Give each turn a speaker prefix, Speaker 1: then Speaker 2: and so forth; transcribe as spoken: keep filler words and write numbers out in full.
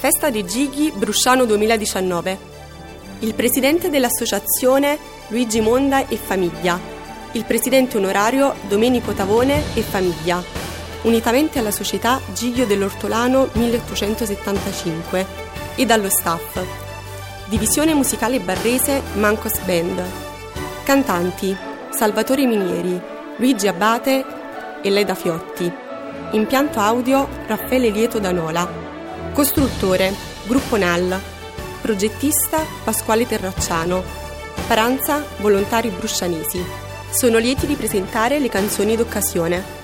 Speaker 1: Festa dei Gigli Brusciano duemiladiciannove. Il presidente dell'associazione Luigi Monda e Famiglia. Il presidente onorario Domenico Tavone e Famiglia. Unitamente alla società Giglio dell'Ortolano milleottocentosettantacinque e dallo staff. Divisione musicale barrese Mancos Band. Cantanti Salvatore Minieri, Luigi Abate e Leda Fiotti. Impianto audio Raffaele Lieto Danola. Costruttore Gruppo Nal. Progettista Pasquale Terracciano. Paranza Volontari Bruscianesi. Sono lieti di presentare le canzoni d'occasione.